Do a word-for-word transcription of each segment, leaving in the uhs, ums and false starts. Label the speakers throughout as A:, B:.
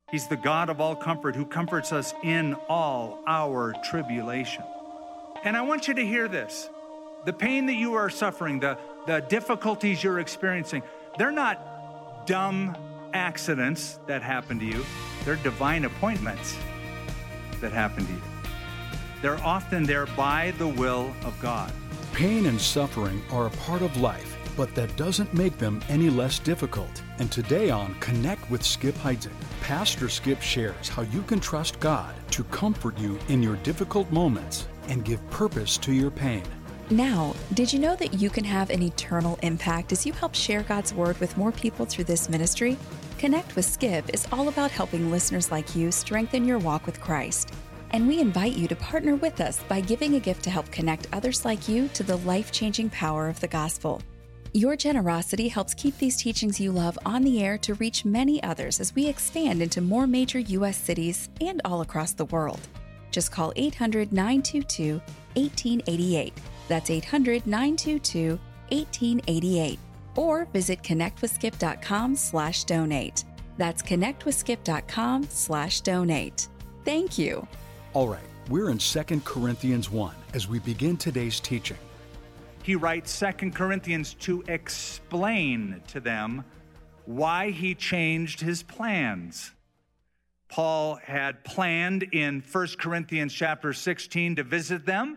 A: He's the God of all comfort who comforts us in all our tribulation. And I want you to hear this. The pain that you are suffering, the, the difficulties you're experiencing, they're not dumb accidents that happen to you. They're divine appointments that happen to you. They're often there by the will of God.
B: Pain and suffering are a part of life, but that doesn't make them any less difficult. And today on Connect with Skip Heitzig, Pastor Skip shares how you can trust God to comfort you in your difficult moments and give purpose to your pain.
C: Now, did you know that you can have an eternal impact as you help share God's Word with more people through this ministry? Connect with Skip is all about helping listeners like you strengthen your walk with Christ. And we invite you to partner with us by giving a gift to help connect others like you to the life-changing power of the gospel. Your generosity helps keep these teachings you love on the air to reach many others as we expand into more major U S cities and all across the world. Just call eight hundred, nine two two, one eight eight eight. That's eight hundred, nine two two, one eight eight eight. Or visit connectwithskip.com slash donate. That's connectwithskip.com slash donate. Thank you.
B: All right, we're in Second Corinthians one as we begin today's teaching.
A: He writes Second Corinthians to explain to them why he changed his plans. Paul had planned in First Corinthians chapter sixteen to visit them.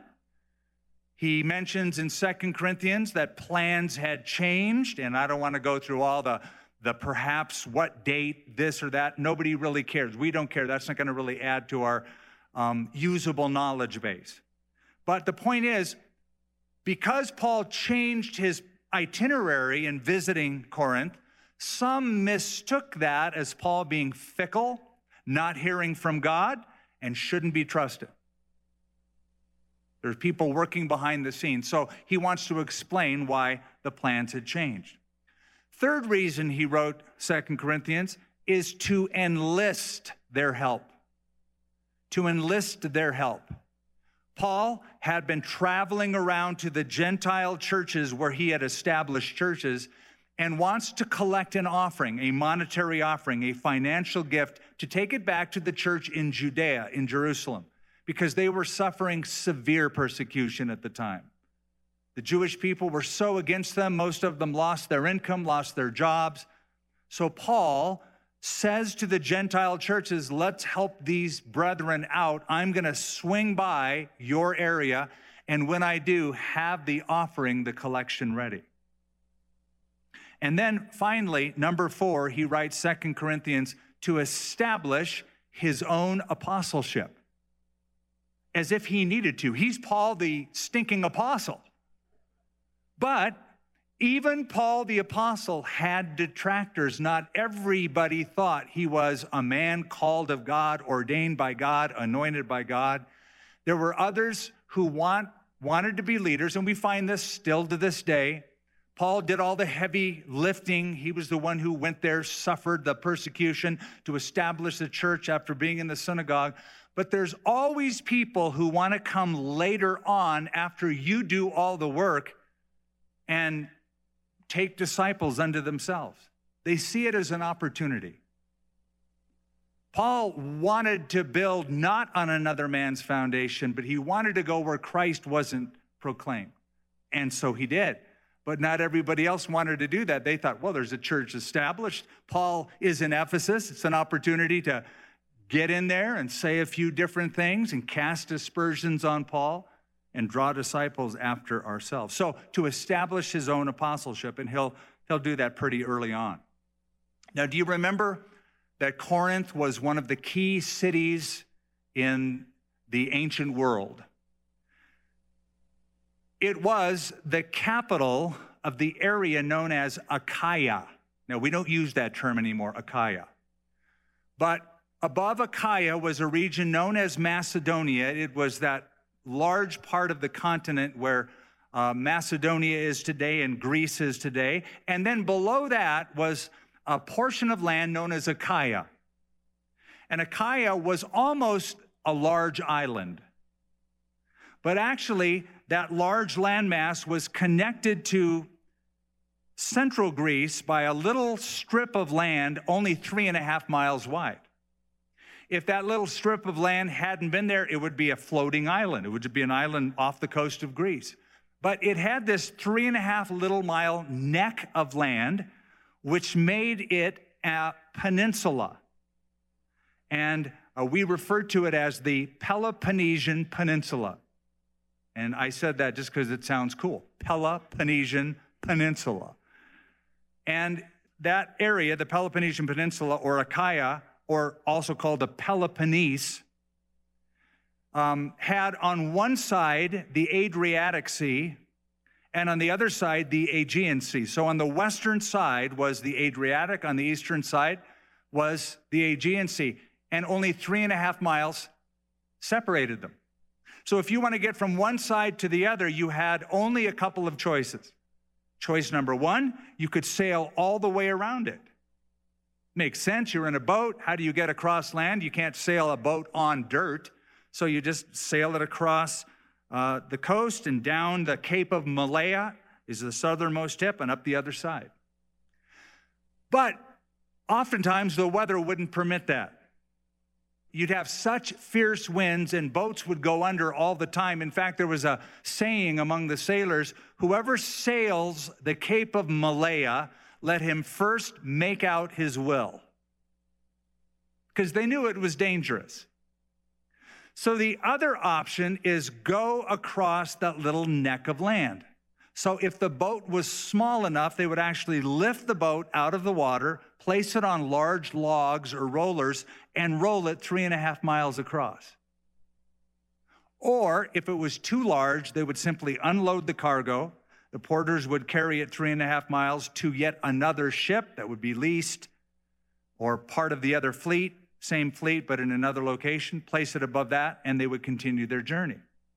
A: He mentions in Second Corinthians that plans had changed, and I don't want to go through all the, the perhaps what date, this or that. Nobody really cares. We don't care. That's not going to really add to our um, usable knowledge base. But the point is, because Paul changed his itinerary in visiting Corinth, some mistook that as Paul being fickle, not hearing from God, and shouldn't be trusted. There's people working behind the scenes. So he wants to explain why the plans had changed. Third reason he wrote Second Corinthians is to enlist their help. To enlist their help. Paul had been traveling around to the Gentile churches where he had established churches and wants to collect an offering, a monetary offering, a financial gift, to take it back to the church in Judea, in Jerusalem, because they were suffering severe persecution at the time. The Jewish people were so against them, most of them lost their income, lost their jobs. So Paul says to the Gentile churches, let's help these brethren out. I'm going to swing by your area, and when I do, have the offering, the collection ready. And then finally, number four, he writes Second Corinthians to establish his own apostleship, as if he needed to. He's Paul, the stinking apostle. But even Paul the apostle had detractors. Not everybody thought he was a man called of God, ordained by God, anointed by God. There were others who want, wanted to be leaders, and we find this still to this day. Paul did all the heavy lifting. He was the one who went there, suffered the persecution to establish the church after being in the synagogue. But there's always people who want to come later on after you do all the work and take disciples unto themselves. They see it as an opportunity. Paul wanted to build not on another man's foundation, but he wanted to go where Christ wasn't proclaimed. And so he did. But not everybody else wanted to do that. They thought, well, there's a church established. Paul is in Ephesus. It's an opportunity to get in there and say a few different things and cast aspersions on Paul and draw disciples after ourselves. So to establish his own apostleship, and he'll, he'll do that pretty early on. Now, do you remember that Corinth was one of the key cities in the ancient world? It was the capital of the area known as Achaia. Now, we don't use that term anymore, Achaia. But above Achaia was a region known as Macedonia. It was that large part of the continent where uh, Macedonia is today and Greece is today. And then below that was a portion of land known as Achaia. And Achaia was almost a large island. But actually, that large landmass was connected to central Greece by a little strip of land only three and a half miles wide. If that little strip of land hadn't been there, it would be a floating island. It would be an island off the coast of Greece. But it had this three and a half little mile neck of land, which made it a peninsula. And uh, we refer to it as the Peloponnesian Peninsula. And I said that just because it sounds cool. Peloponnesian Peninsula. And that area, the Peloponnesian Peninsula, or Achaia, or also called the Peloponnese, um, had on one side the Adriatic Sea, and on the other side the Aegean Sea. So on the western side was the Adriatic, on the eastern side was the Aegean Sea, and only three and a half miles separated them. So if you want to get from one side to the other, you had only a couple of choices. Choice number one, you could sail all the way around it. Makes sense. You're in a boat. How do you get across land? You can't sail a boat on dirt. So you just sail it across uh, the coast and down the Cape of Malaya is the southernmost tip and up the other side. But oftentimes the weather wouldn't permit that. You'd have such fierce winds and boats would go under all the time. In fact, there was a saying among the sailors, whoever sails the Cape of Malaya, let him first make out his will. Because they knew it was dangerous. So the other option is go across that little neck of land. So if the boat was small enough, they would actually lift the boat out of the water, place it on large logs or rollers, and roll it three and a half miles across. Or if it was too large, they would simply unload the cargo. The porters would carry it three and a half miles to yet another ship that would be leased or part of the other fleet, same fleet, but in another location, place it above that, and they would continue their journey.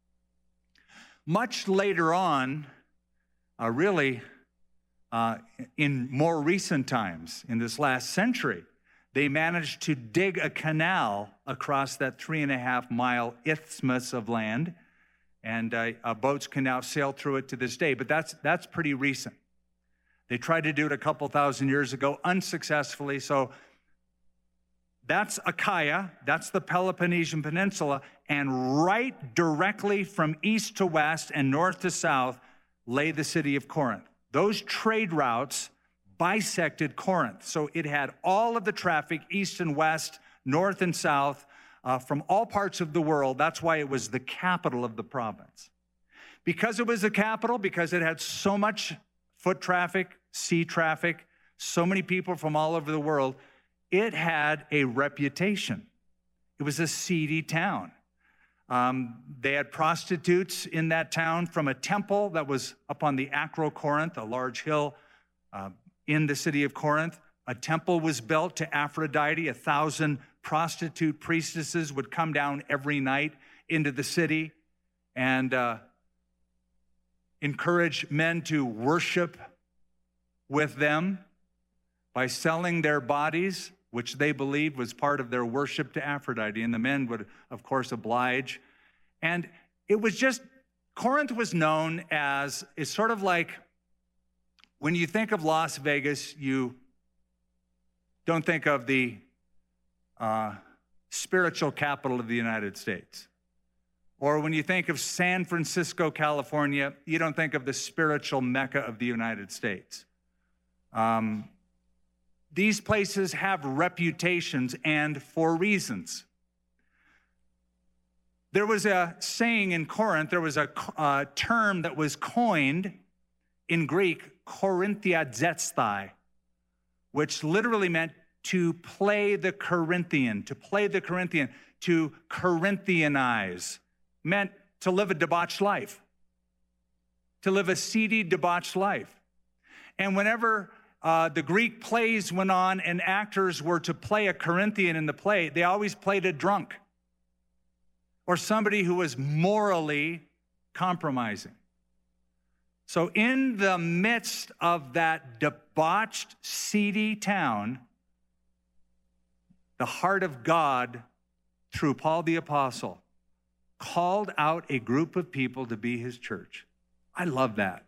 A: Much later on, uh, really uh, in more recent times, in this last century, they managed to dig a canal across that three and a half mile isthmus of land, and uh, uh, boats can now sail through it to this day, but that's, that's pretty recent. They tried to do it a couple thousand years ago, unsuccessfully, so that's Achaia, that's the Peloponnesian Peninsula, and right directly from east to west and north to south lay the city of Corinth. Those trade routes bisected Corinth, so it had all of the traffic, east and west, north and south, uh, from all parts of the world. That's why it was the capital of the province. Because it was the capital, because it had so much foot traffic, sea traffic, so many people from all over the world, it had a reputation. It was a seedy town. Um, they had prostitutes in that town from a temple that was up on the Acrocorinth, a large hill uh, in the city of Corinth. A temple was built to Aphrodite. A thousand prostitute priestesses would come down every night into the city and uh, encourage men to worship with them by selling their bodies, which they believed was part of their worship to Aphrodite. And the men would, of course, oblige. And it was just, Corinth was known as, it's sort of like, when you think of Las Vegas, you don't think of the uh, spiritual capital of the United States. Or when you think of San Francisco, California, you don't think of the spiritual Mecca of the United States. Um, These places have reputations, and for reasons. There was a saying in Corinth, there was a uh, term that was coined in Greek, Korinthiadzetsthai, which literally meant to play the Corinthian, to play the Corinthian, to Corinthianize, meant to live a debauched life, to live a seedy, debauched life. And whenever Uh, the Greek plays went on and actors were to play a Corinthian in the play, they always played a drunk or somebody who was morally compromising. So in the midst of that debauched, seedy town, the heart of God, through Paul the Apostle, called out a group of people to be his church. I love that.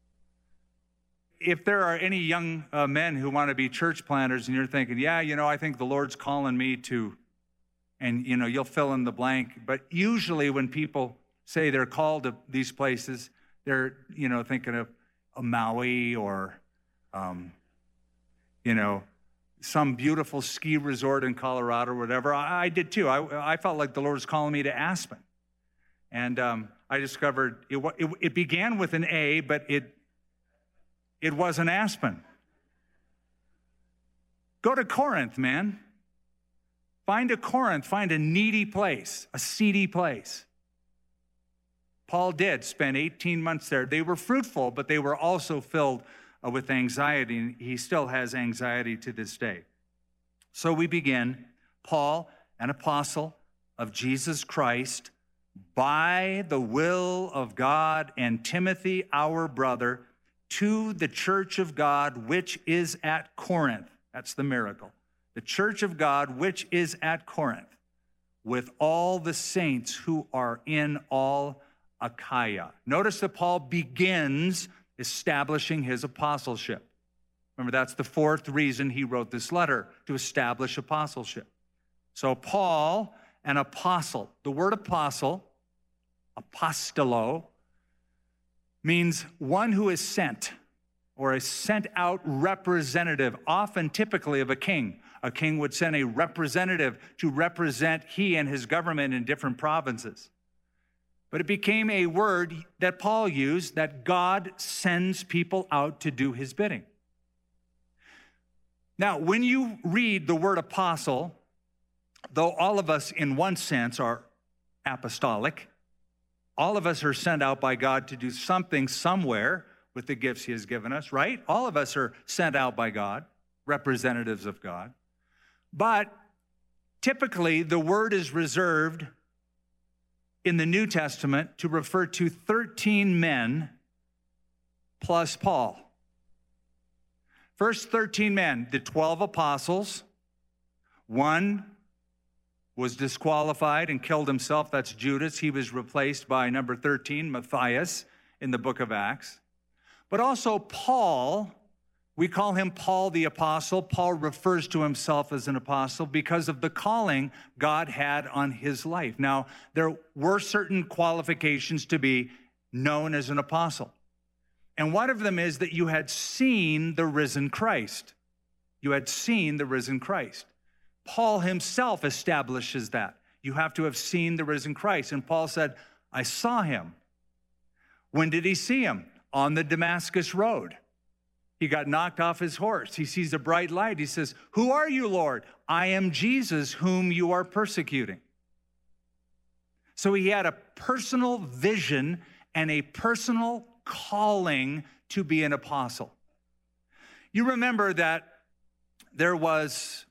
A: If there are any young uh, men who want to be church planters and you're thinking, yeah, you know, I think the Lord's calling me to And, you know, you'll fill in the blank. But usually when people say they're called to these places, they're, you know, thinking of a Maui or, um, you know, some beautiful ski resort in Colorado or whatever. I, I did too. I, I felt like the Lord was calling me to Aspen. And um, I discovered it, it, it began with an A, but it, it wasn't Aspen. Go to Corinth, man. Find a Corinth, find a needy place, a seedy place. Paul did spend eighteen months there. They were fruitful, but they were also filled uh, with anxiety, and he still has anxiety to this day. So we begin, Paul, an apostle of Jesus Christ, by the will of God, and Timothy, our brother, to the church of God, which is at Corinth. That's the miracle. The church of God, which is at Corinth, with all the saints who are in all Achaia. Notice that Paul begins establishing his apostleship. Remember, that's the fourth reason he wrote this letter, to establish apostleship. So Paul, an apostle. The word apostle, apostolo, means one who is sent, or a sent out representative, often typically of a king. A king would send a representative to represent he and his government in different provinces. But it became a word that Paul used, that God sends people out to do his bidding. Now, when you read the word apostle, though all of us in one sense are apostolic, all of us are sent out by God to do something somewhere with the gifts he has given us, right? All of us are sent out by God, representatives of God. But typically, the word is reserved in the New Testament to refer to thirteen men plus Paul. First thirteen men, the twelve apostles. One was disqualified and killed himself. That's Judas. He was replaced by number thirteen, Matthias, in the book of Acts. But also Paul, we call him Paul the Apostle. Paul refers to himself as an apostle because of the calling God had on his life. Now, there were certain qualifications to be known as an apostle. And one of them is that you had seen the risen Christ. You had seen the risen Christ. Paul himself establishes that. You have to have seen the risen Christ. And Paul said, I saw him. When did he see him? On the Damascus Road. He got knocked off his horse. He sees a bright light. He says, who are you, Lord? I am Jesus, whom you are persecuting. So he had a personal vision and a personal calling to be an apostle. You remember that there was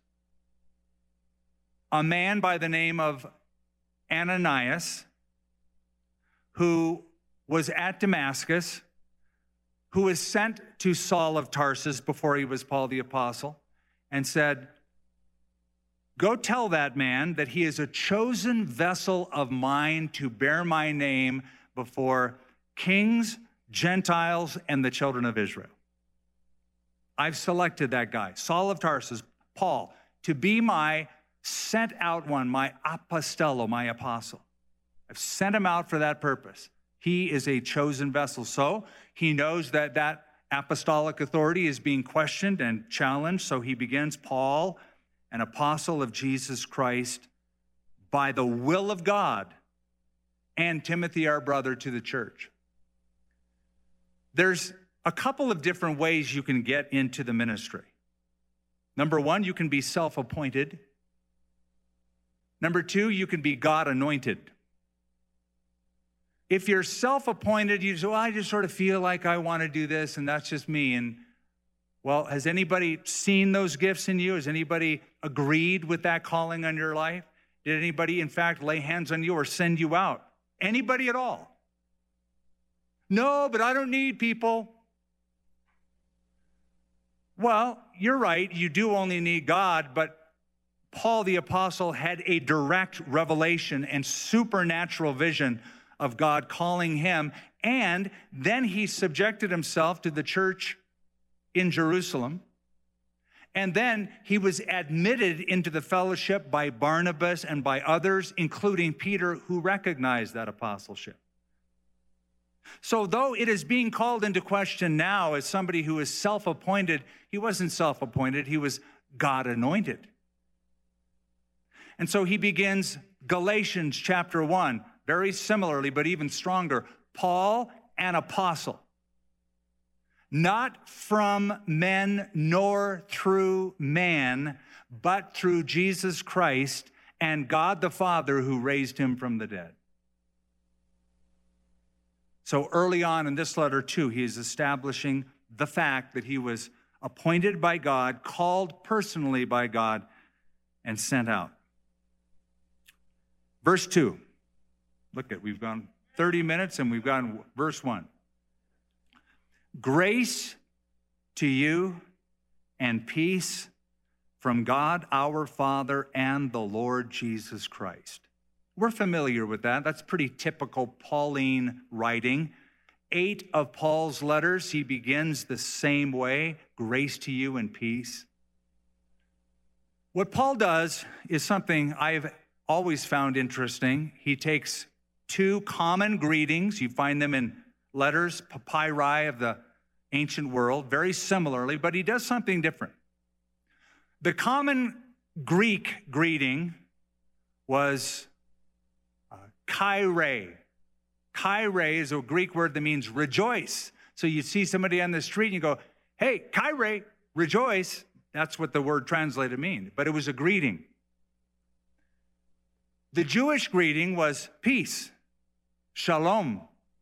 A: a man by the name of Ananias who was at Damascus, who was sent to Saul of Tarsus before he was Paul the Apostle, and said, go tell that man that he is a chosen vessel of mine to bear my name before kings, Gentiles, and the children of Israel. I've selected that guy, Saul of Tarsus, Paul, to be my sent out one, my apostello, my apostle. I've sent him out for that purpose. He is a chosen vessel. So he knows that that apostolic authority is being questioned and challenged. So he begins, Paul, an apostle of Jesus Christ, by the will of God, and Timothy, our brother, to the church. There's a couple of different ways you can get into the ministry. Number one, you can be self-appointed. Number two, you can be God-anointed. If you're self-appointed, you say, well, I just sort of feel like I want to do this, and that's just me. And, well, has anybody seen those gifts in you? Has anybody agreed with that calling on your life? Did anybody, in fact, lay hands on you or send you out? Anybody at all? No, but I don't need people. Well, you're right. You do only need God, but Paul the Apostle had a direct revelation and supernatural vision of God calling him, and then he subjected himself to the church in Jerusalem, And then he was admitted into the fellowship by Barnabas and by others, including Peter, who recognized that apostleship. So though it is being called into question now as somebody who is self-appointed, he wasn't self-appointed, he was God-anointed. And so he begins Galatians chapter one, very similarly, but even stronger. Paul, an apostle, not from men nor through man, but through Jesus Christ and God the Father who raised him from the dead. So early on in this letter, too, he is establishing the fact that he was appointed by God, called personally by God, and sent out. Verse two. Look at, we've gone thirty minutes and we've gone verse one. Grace to you and peace from God our Father and the Lord Jesus Christ. We're familiar with that. That's pretty typical Pauline writing. Eight of Paul's letters, he begins the same way, grace to you and peace. What Paul does is something I've always found interesting. He takes two common greetings. You find them in letters, papyri of the ancient world, very similarly, but he does something different. The common Greek greeting was uh, kaire. Kaire is a Greek word that means rejoice. So you see somebody on the street and you go, hey, kaire, rejoice. That's what the word translated means, but it was a greeting. The Jewish greeting was peace, shalom.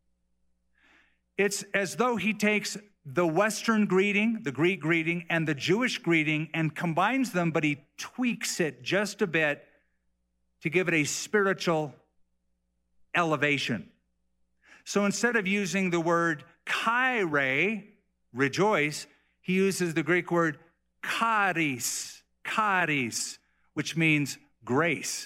A: It's as though he takes the Western greeting, the Greek greeting, and the Jewish greeting and combines them, but he tweaks it just a bit to give it a spiritual elevation. So instead of using the word kaire, rejoice, he uses the Greek word charis, charis, which means grace.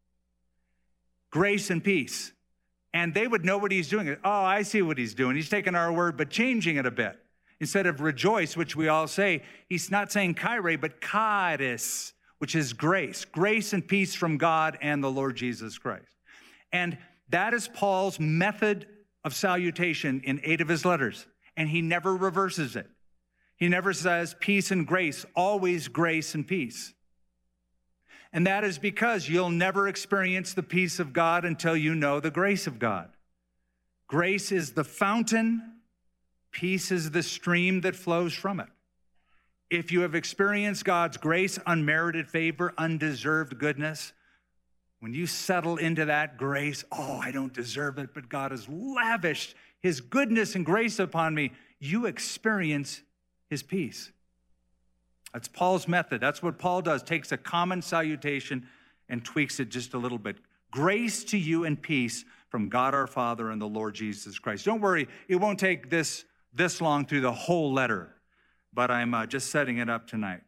A: Grace and peace. And they would know what he's doing. Oh, I see what he's doing. He's taking our word, but changing it a bit. Instead of rejoice, which we all say, he's not saying kaire, but charis, which is grace. Grace and peace from God and the Lord Jesus Christ. And that is Paul's method of salutation in eight of his letters. And he never reverses it. He never says peace and grace, always grace and peace. And that is because you'll never experience the peace of God until you know the grace of God. Grace is the fountain. Peace is the stream that flows from it. If you have experienced God's grace, unmerited favor, undeserved goodness, when you settle into that grace, oh, I don't deserve it, but God has lavished his goodness and grace upon me, you experience his peace. That's Paul's method. That's what Paul does. Takes a common salutation and tweaks it just a little bit. Grace to you and peace from God our Father and the Lord Jesus Christ. Don't worry, it won't take this, this long through the whole letter, but I'm uh, just setting it up tonight.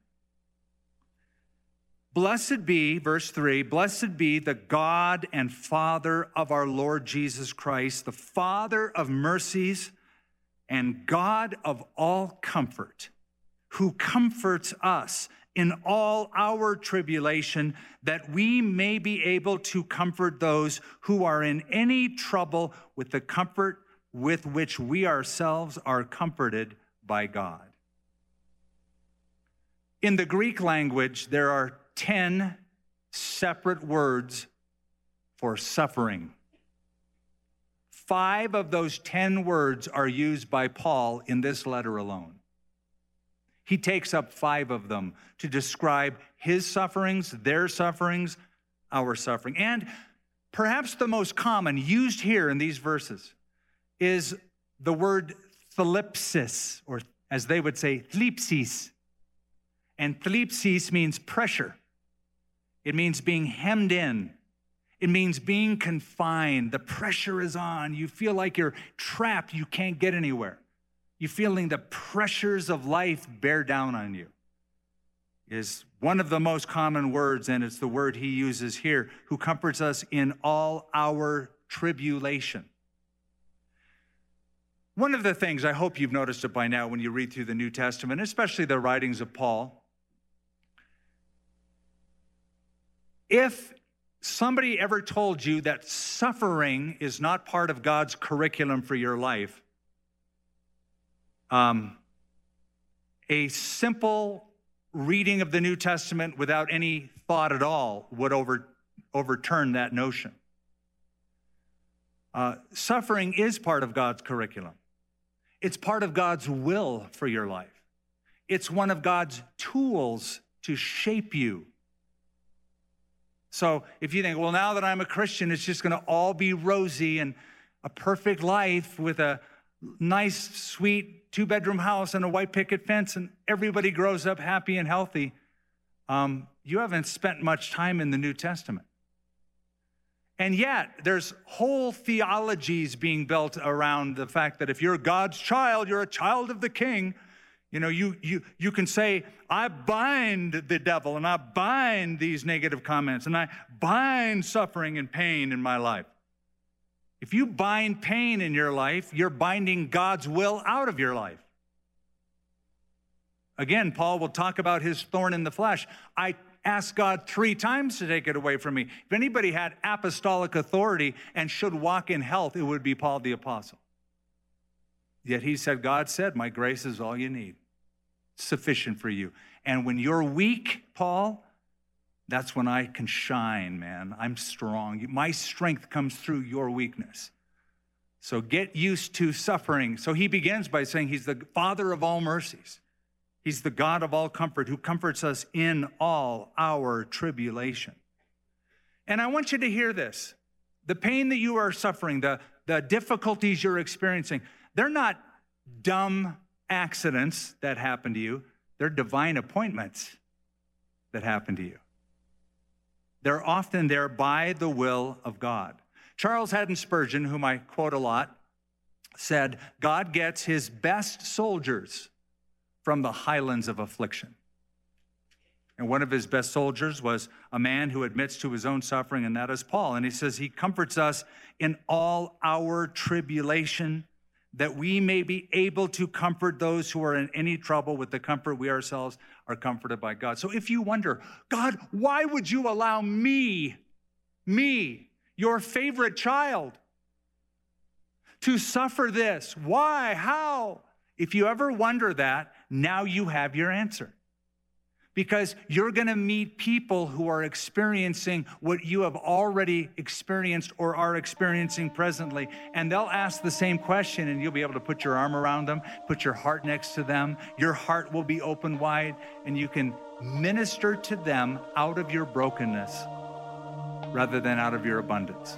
A: Blessed be, verse three, blessed be the God and Father of our Lord Jesus Christ, the Father of mercies and God of all comfort, who comforts us in all our tribulation, that we may be able to comfort those who are in any trouble with the comfort with which we ourselves are comforted by God. In the Greek language, there are ten separate words for suffering. Five of those ten words are used by Paul in this letter alone. He takes up five of them to describe his sufferings, their sufferings, our suffering. And perhaps the most common used here in these verses is the word thlipsis, or as they would say, thlipsis. And thlipsis means pressure. It means being hemmed in. It means being confined. The pressure is on. You feel like you're trapped. You can't get anywhere. You're feeling the pressures of life bear down on you. Is one of the most common words, and it's the word he uses here, who comforts us in all our tribulation. One of the things, I hope you've noticed it by now when you read through the New Testament, especially the writings of Paul, If somebody ever told you that suffering is not part of God's curriculum for your life, um, a simple reading of the New Testament without any thought at all would over, overturn that notion. Uh, suffering is part of God's curriculum. It's part of God's will for your life. It's one of God's tools to shape you. So if you think, well, now that I'm a Christian, it's just going to all be rosy and a perfect life with a nice, sweet two-bedroom house and a white picket fence, and everybody grows up happy and healthy, um, you haven't spent much time in the New Testament. And yet, there's whole theologies being built around the fact that if you're God's child, you're a child of the King. You know, you you you can say, I bind the devil, and I bind these negative comments, and I bind suffering and pain in my life. If you bind pain in your life, you're binding God's will out of your life. Again, Paul will talk about his thorn in the flesh. I asked God three times to take it away from me. If anybody had apostolic authority and should walk in health, it would be Paul the Apostle. Yet he said, God said, my grace is all you need. Sufficient for you. And when you're weak, Paul, that's when I can shine, man. I'm strong. My strength comes through your weakness. So get used to suffering. So he begins by saying he's the Father of all mercies. He's the God of all comfort who comforts us in all our tribulation. And I want you to hear this. The pain that you are suffering, the, the difficulties you're experiencing, they're not dumb accidents that happen to you. They're divine appointments that happen to you. They're often there by the will of God. Charles Haddon Spurgeon, whom I quote a lot, said, God gets his best soldiers from the highlands of affliction. And one of his best soldiers was a man who admits to his own suffering, and that is Paul. And he says he comforts us in all our tribulation, that we may be able to comfort those who are in any trouble with the comfort we ourselves are comforted by God. So if you wonder, God, why would you allow me, me, your favorite child, to suffer this? Why? How? If you ever wonder that, now you have your answer. Because you're going to meet people who are experiencing what you have already experienced or are experiencing presently. And they'll ask the same question, and you'll be able to put your arm around them, put your heart next to them. Your heart will be open wide, and you can minister to them out of your brokenness rather than out of your abundance.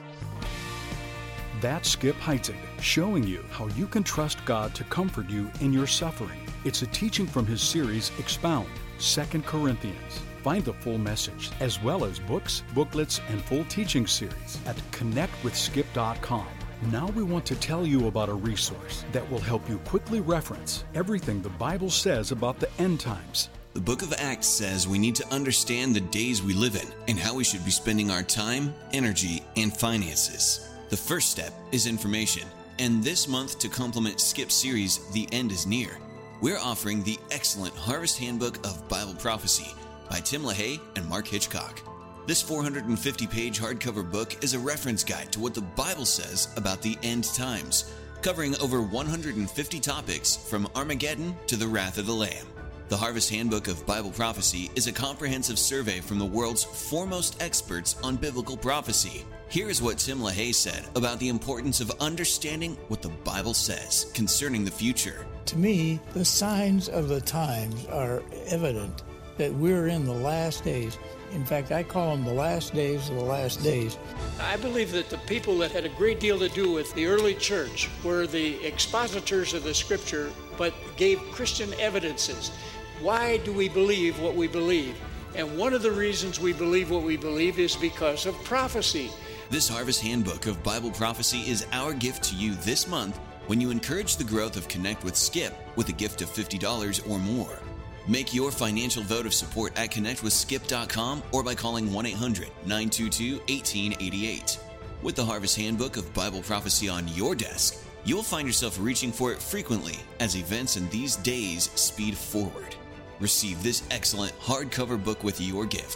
B: That's Skip Heitzig, showing you how you can trust God to comfort you in your suffering. It's a teaching from his series, Expound, Second Corinthians. Find the full message, as well as books, booklets, and full teaching series at connect with skip dot com. Now we want to tell you about a resource that will help you quickly reference everything the Bible says about the end times.
D: The book of Acts says we need to understand the days we live in and how we should be spending our time, energy, and finances. The first step is information, and this month, to complement Skip's series, The End is Near, we're offering the excellent Harvest Handbook of Bible Prophecy by Tim LaHaye and Mark Hitchcock. This four hundred fifty page hardcover book is a reference guide to what the Bible says about the end times, covering over one hundred fifty topics from Armageddon to the Wrath of the Lamb. The Harvest Handbook of Bible Prophecy is a comprehensive survey from the world's foremost experts on biblical prophecy. Here is what Tim LaHaye said about the importance of understanding what the Bible says concerning the future.
E: To me, the signs of the times are evident that we're in the last days. In fact, I call them the last days of the last days.
F: I believe that the people that had a great deal to do with the early church were the expositors of the Scripture, but gave Christian evidences. Why do we believe what we believe? And one of the reasons we believe what we believe is because of prophecy.
D: This Harvest Handbook of Bible Prophecy is our gift to you this month when you encourage the growth of Connect with Skip with a gift of fifty dollars or more. Make your financial vote of support at connect with skip dot com or by calling one eight hundred nine two two one eight eight eight. With the Harvest Handbook of Bible Prophecy on your desk, you'll find yourself reaching for it frequently as events in these days speed forward. Receive this excellent hardcover book with your gift.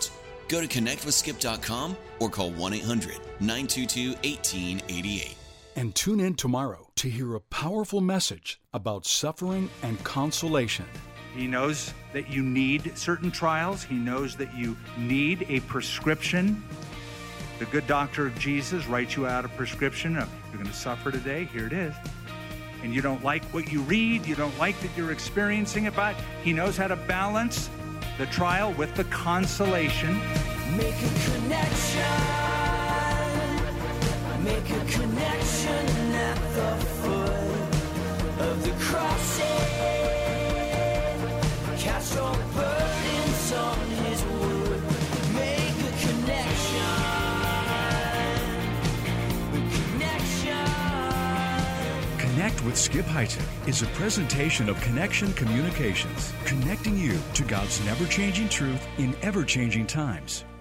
D: Go to connect with skip dot com or call one eight hundred nine two two one eight eight eight.
B: And tune in tomorrow to hear a powerful message about suffering and consolation.
A: He knows that you need certain trials. He knows that you need a prescription. The good doctor of Jesus writes you out a prescription of, you're going to suffer today, here it is. And you don't like what you read, you don't like that you're experiencing it, but he knows how to balance the trial with the consolation.
G: Make a connection, make a connection at the foot of the cross. Cast your burdens on his wood. Make a connection, connection.
H: Connect with Skip Heitzig is a presentation of Connection Communications, connecting you to God's never-changing truth in ever-changing times.